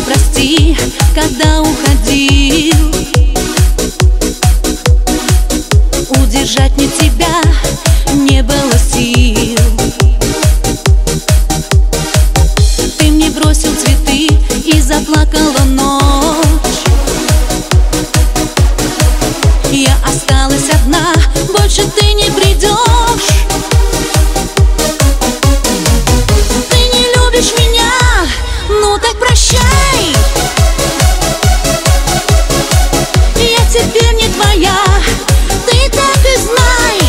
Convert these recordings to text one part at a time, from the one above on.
прости, когда уходил. Удержать мне тебя не было сил. Ты мне бросил цветы и заплакала ночь. Я осталась одна, больше ты не придешь. Ты не любишь меня, ну так прощай. Я теперь не твоя, ты так и знай.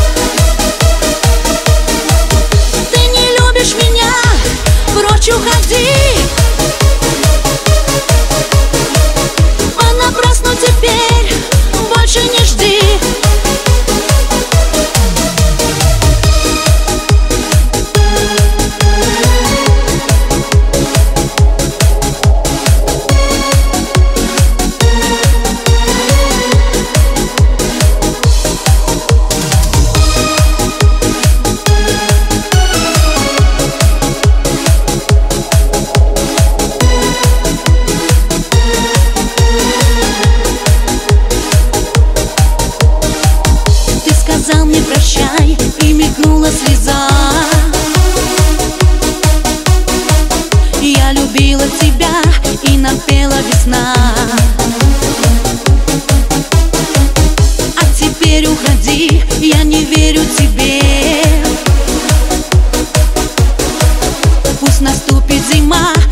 Ты не любишь меня, прочь уходи. Понапрасну теперь больше не жди. Сказал мне прощай, и мелькнула слеза. Я любила тебя, и напела весна. А теперь уходи, я не верю тебе. Пусть наступит зима,